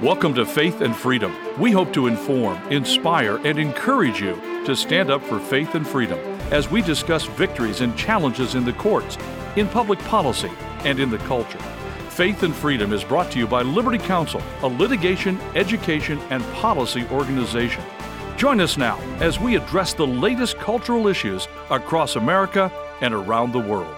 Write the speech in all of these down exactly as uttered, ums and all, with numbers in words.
Welcome to Faith and Freedom. We hope to inform, inspire, and encourage you to stand up for faith and freedom as we discuss victories and challenges in the courts, in public policy, and in the culture. Faith and Freedom is brought to you by Liberty Counsel, a litigation, education, and policy organization. Join us now as we address the latest cultural issues across America and around the world.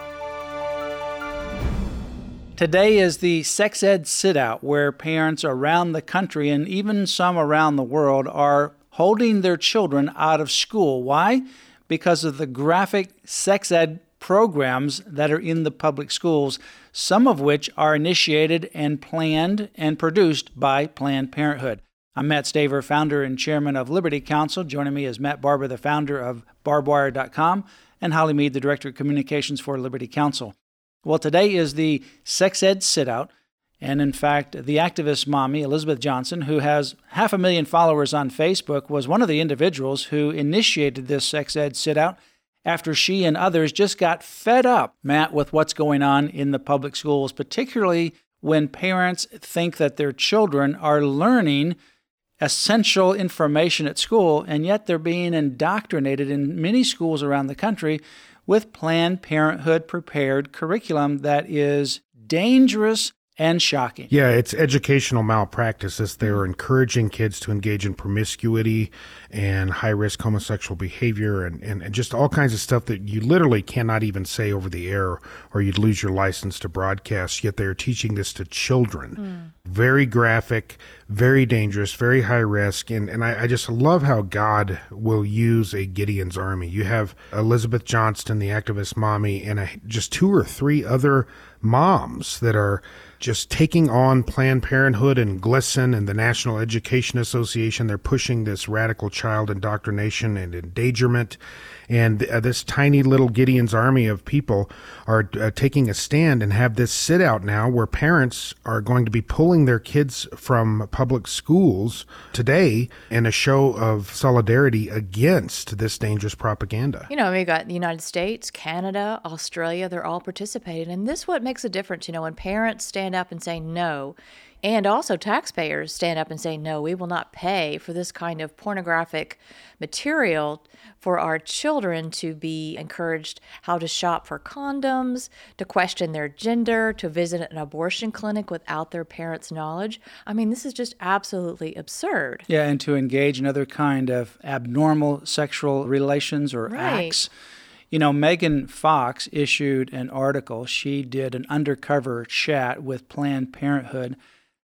Today is the Sex Ed Sit-Out, where parents around the country and even some around the world are holding their children out of school. Why? Because of the graphic sex ed programs that are in the public schools, some of which are initiated and planned and produced by Planned Parenthood. I'm Matt Staver, founder and chairman of Liberty Counsel. Joining me is Matt Barber, the founder of barbwire dot com, and Holly Mead, the director of communications for Liberty Counsel. Well, today is the Sex Ed Sit-Out, and in fact, the activist mommy, Elizabeth Johnson, who has half a million followers on Facebook, was one of the individuals who initiated this Sex Ed Sit-Out after she and others just got fed up, Matt, with what's going on in the public schools, particularly when parents think that their children are learning essential information at school, and yet they're being indoctrinated in many schools around the country with Planned Parenthood prepared curriculum that is dangerous and shocking. Yeah, it's educational malpractice as they're encouraging kids to engage in promiscuity and high-risk homosexual behavior and, and, and just all kinds of stuff that you literally cannot even say over the air or you'd lose your license to broadcast, yet they're teaching this to children. Mm. Very graphic, very dangerous, very high risk, and, and I, I just love how God will use a Gideon's army. You have Elizabeth Johnston, the activist mommy, and a, just two or three other moms that are just taking on Planned Parenthood and GLSEN and the National Education Association. They're pushing this radical child indoctrination and endangerment. And uh, this tiny little Gideon's army of people are uh, taking a stand and have this sit out now where parents are going to be pulling their kids from public schools today in a show of solidarity against this dangerous propaganda. You know, we've got the United States, Canada, Australia, they're all participating. And this is what makes a difference, you know, when parents stand up and say no, and also taxpayers stand up and say, no, we will not pay for this kind of pornographic material for our children to be encouraged how to shop for condoms, to question their gender, to visit an abortion clinic without their parents' knowledge. I mean, this is just absolutely absurd. Yeah, and to engage in other kind of abnormal sexual relations or right. acts. You know, Megan Fox issued an article. She did an undercover chat with Planned Parenthood.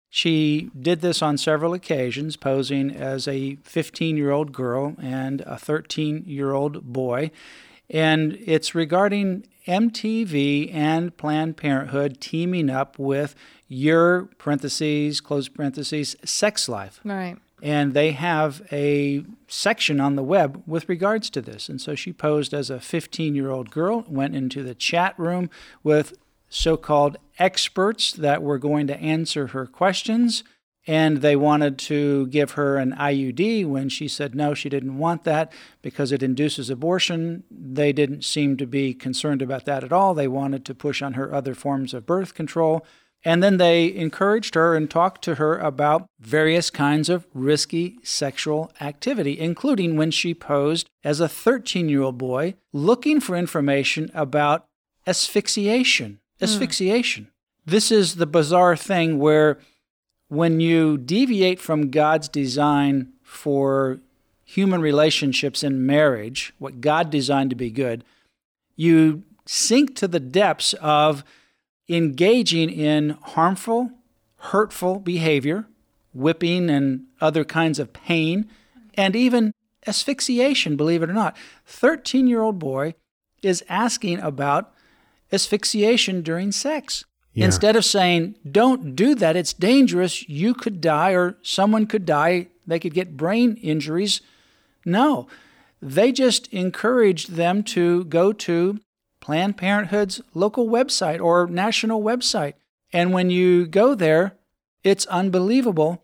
She did this on several occasions, posing as a fifteen-year-old girl and a thirteen-year-old boy. And it's regarding M T V and Planned Parenthood teaming up with your, parentheses, close parentheses, sex life. Right. And they have a section on the web with regards to this. And so she posed as a fifteen-year-old girl, went into the chat room with so-called experts that were going to answer her questions, and they wanted to give her an I U D when she said no, she didn't want that because it induces abortion. They didn't seem to be concerned about that at all. They wanted to push on her other forms of birth control. And then they encouraged her and talked to her about various kinds of risky sexual activity, including when she posed as a thirteen-year-old boy looking for information about asphyxiation. Asphyxiation. Mm. This is the bizarre thing where when you deviate from God's design for human relationships in marriage, what God designed to be good, you sink to the depths of engaging in harmful, hurtful behavior, whipping and other kinds of pain, and even asphyxiation, believe it or not. thirteen-year-old boy is asking about asphyxiation during sex. Yeah. Instead of saying, don't do that, it's dangerous, you could die or someone could die, they could get brain injuries. No, they just encouraged them to go to Planned Parenthood's local website or national website. And when you go there, it's unbelievable.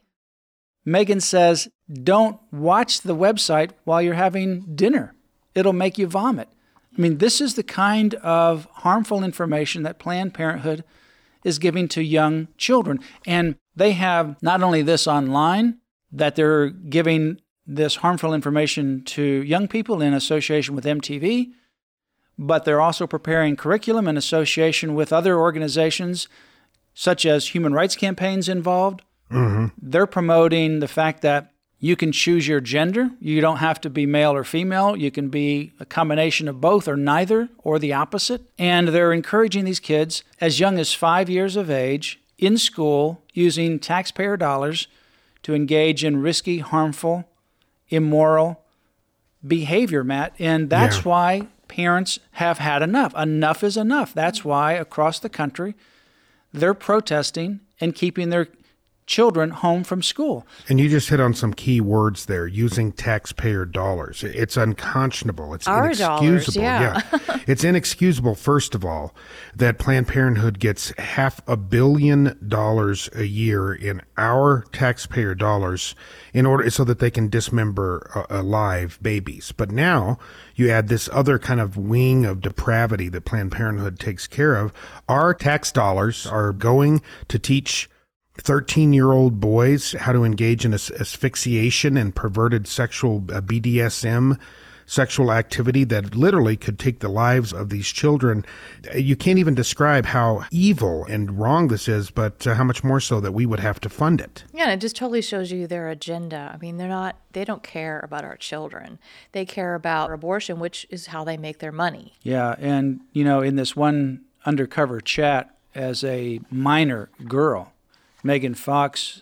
Megan says, don't watch the website while you're having dinner. It'll make you vomit. I mean, this is the kind of harmful information that Planned Parenthood is giving to young children. And they have not only this online, that they're giving this harmful information to young people in association with M T V, but they're also preparing curriculum in association with other organizations, such as human rights campaigns involved. Mm-hmm. They're promoting the fact that you can choose your gender. You don't have to be male or female. You can be a combination of both or neither or the opposite. And they're encouraging these kids as young as five years of age in school using taxpayer dollars to engage in risky, harmful, immoral behavior, Matt. And that's yeah. why parents have had enough. Enough is enough. That's why across the country, they're protesting and keeping their children home from school. And you just hit on some key words there, using taxpayer dollars. It's unconscionable. It's Our inexcusable. Dollars, yeah. yeah. It's inexcusable, first of all, that Planned Parenthood gets half a billion dollars a year in our taxpayer dollars in order so that they can dismember uh, alive babies. But now you add this other kind of wing of depravity that Planned Parenthood takes care of. Our tax dollars are going to teach thirteen-year-old boys how to engage in as- asphyxiation and perverted sexual uh, B D S M sexual activity that literally could take the lives of these children. You can't even describe how evil and wrong this is, but uh, how much more so that we would have to fund it. Yeah, and it just totally shows you their agenda. I mean, they're not, they don't care about our children. They care about abortion, which is how they make their money. Yeah, and, you know, in this one undercover chat as a minor girl, Megan Fox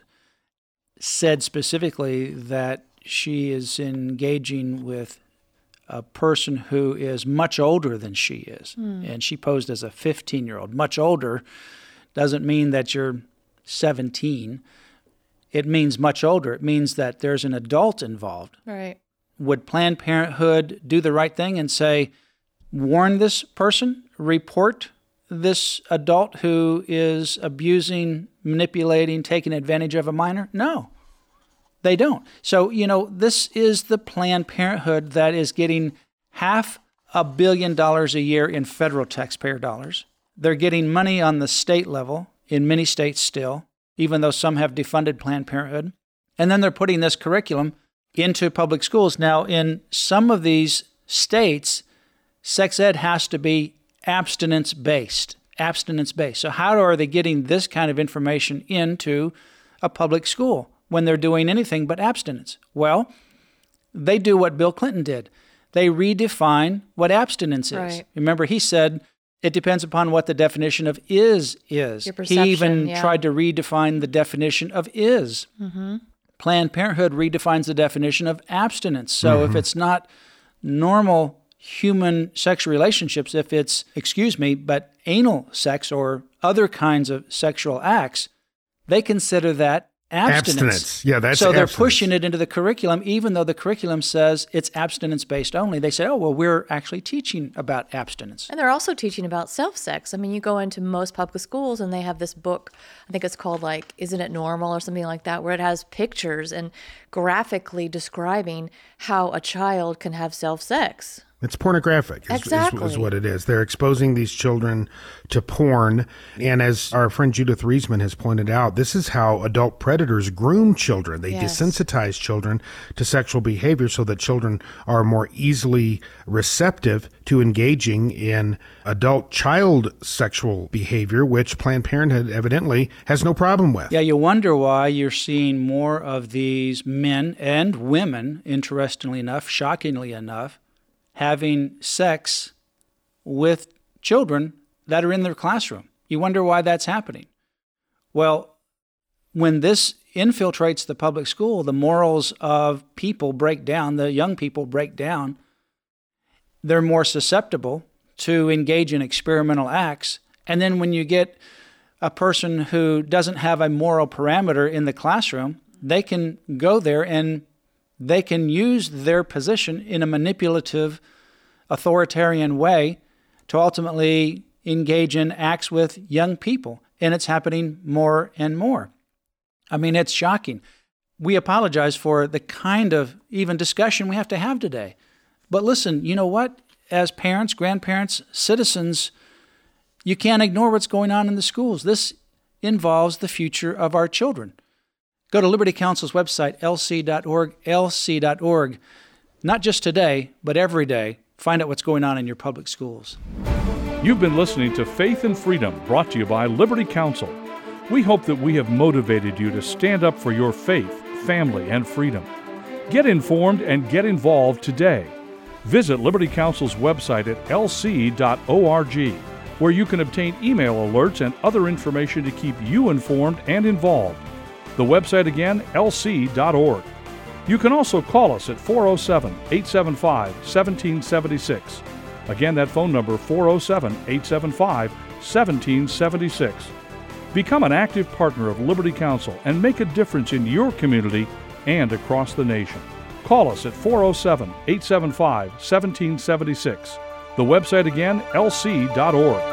said specifically that she is engaging with a person who is much older than she is. Mm. And she posed as a fifteen-year-old. Much older doesn't mean that you're seventeen. It means much older. It means that there's an adult involved. Right. Would Planned Parenthood do the right thing and say, warn this person, report this adult who is abusing, manipulating, taking advantage of a minor? No, they don't. So, you know, this is the Planned Parenthood that is getting half a billion dollars a year in federal taxpayer dollars. They're getting money on the state level, in many states still, even though some have defunded Planned Parenthood. And then they're putting this curriculum into public schools. Now, in some of these states, sex ed has to be abstinence-based, abstinence-based. So how are they getting this kind of information into a public school when they're doing anything but abstinence? Well, they do what Bill Clinton did. They redefine what abstinence is. Right. Remember, he said it depends upon what the definition of is is. Your perception, he even yeah. tried to redefine the definition of is. Mm-hmm. Planned Parenthood redefines the definition of abstinence. So mm-hmm. if it's not normal human sexual relationships, if it's, excuse me, but anal sex or other kinds of sexual acts, they consider that abstinence. Abstinence. Yeah, that's So they're abstinence. pushing it into the curriculum, even though the curriculum says it's abstinence-based only. They say, oh, well, we're actually teaching about abstinence. And they're also teaching about self-sex. I mean, you go into most public schools and they have this book, I think it's called like, Isn't It Normal or something like that, where it has pictures and graphically describing how a child can have self-sex. It's pornographic, is, exactly. is, is what it is. They're exposing these children to porn. And as our friend Judith Riesman has pointed out, this is how adult predators groom children. They yes. desensitize children to sexual behavior so that children are more easily receptive to engaging in adult child sexual behavior, which Planned Parenthood evidently has no problem with. Yeah, you wonder why you're seeing more of these men and women, interestingly enough, shockingly enough, having sex with children that are in their classroom. You wonder why that's happening. Well, when this infiltrates the public school, the morals of people break down, the young people break down. They're more susceptible to engage in experimental acts. And then when you get a person who doesn't have a moral parameter in the classroom, they can go there and they can use their position in a manipulative, authoritarian way to ultimately engage in acts with young people. And it's happening more and more. I mean, it's shocking. We apologize for the kind of even discussion we have to have today. But listen, you know what? As parents, grandparents, citizens, you can't ignore what's going on in the schools. This involves the future of our children. Go to Liberty Counsel's website, L C dot org, L C dot org. Not just today, but every day. Find out what's going on in your public schools. You've been listening to Faith and Freedom, brought to you by Liberty Counsel. We hope that we have motivated you to stand up for your faith, family, and freedom. Get informed and get involved today. Visit Liberty Counsel's website at L C dot org, where you can obtain email alerts and other information to keep you informed and involved. The website again, L C dot org. You can also call us at four oh seven, eight seven five, one seven seven six. Again, that phone number, four oh seven, eight seven five, one seven seven six. Become an active partner of Liberty Counsel and make a difference in your community and across the nation. Call us at four oh seven, eight seven five, one seven seven six. The website again, L C dot org.